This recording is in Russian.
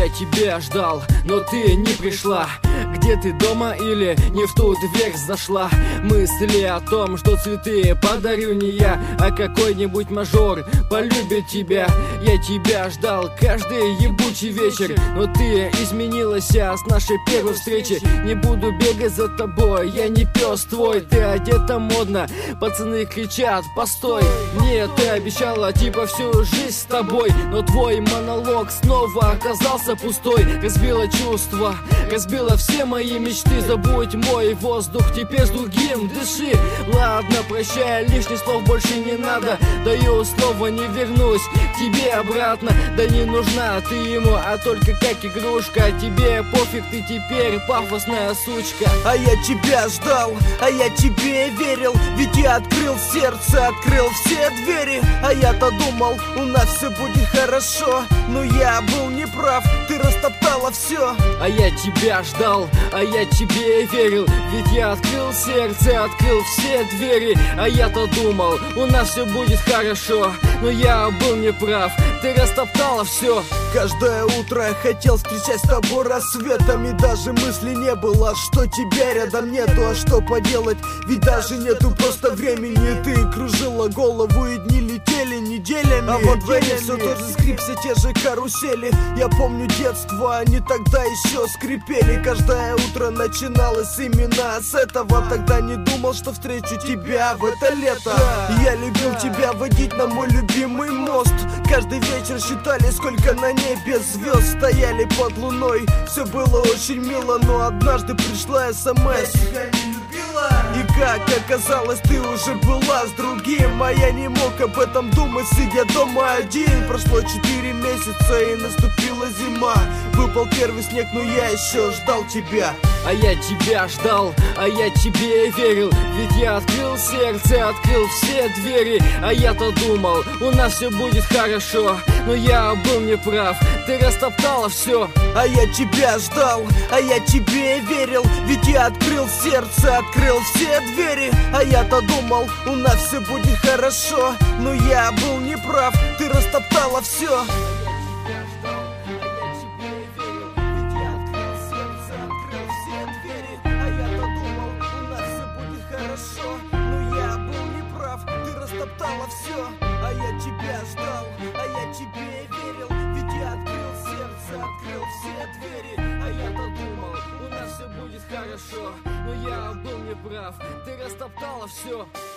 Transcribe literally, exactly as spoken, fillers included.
я тебя ждал, но ты не пришла. Где ты, дома или не в ту дверь зашла? Мысли о том, что цветы подарю не я, а какой-нибудь мажор полюбит тебя. Я тебя ждал каждый ебучий вечер, но ты изменилась с нашей первой встречи. Не буду бегать за тобой, я не пес твой. Ты одета модно, пацаны кричат: постой. Нет, ты обещала типа всю жизнь с тобой, но твой монолог снова оказался пустой. Разбила чувства, разбила все мои мечты. Забудь мой воздух, теперь с другим дыши. Ладно, прощай, лишних слов больше не надо. Даю слово, не вернусь к тебе обратно. Да не нужна ты ему, а только как игрушка. Тебе пофиг, ты теперь пафосная сучка. А я тебя ждал, а я тебе верил, ведь я открыл сердце, открыл все двери. А я-то думал, у нас все будет хорошо, но я был неправ, ты растоптала все. А я тебя ждал, а я тебе верил, ведь я открыл сердце, открыл все двери. А я-то думал, у нас все будет хорошо, но я был неправ, ты растоптала все. Каждое утро я хотел встречать с тобой рассветом, и даже мысли не было, что тебя рядом нету. А что поделать, ведь даже нету просто времени. Ты кружила голову, и дни летели неделями, а во дворе все тот же скрип, все те же карусели. Я помню детство, они тогда еще скрипели. Каждое утро начиналось именно с этого. Тогда не думал, что встречу тебя в это лето. Я любил тебя водить на мой любимый мост. Каждый вечер считали, сколько на небе звезд стояли под луной. Все было очень мило, но однажды пришла СМС: и как оказалось, ты уже была с другим. А я не мог об этом думать, сидя дома один. Прошло четыре месяца и наступила зима. Выпал первый снег, но я еще ждал тебя. А я тебя ждал, а я тебе верил, ведь я открыл сердце, открыл все двери. А я-то думал, у нас все будет хорошо, но я был неправ, ты растоптала все. А я тебя ждал, а я тебе верил, ведь я открыл сердце, открыл все двери. А я-то думал, у нас все будет хорошо, но я был неправ, ты растоптала все. Но я был неправ, ты растоптала все. А я тебя ждал, а я тебе верил, ведь я открыл сердце, открыл все двери. А я-то думал, у нас все будет хорошо, но я был неправ, ты растоптала все.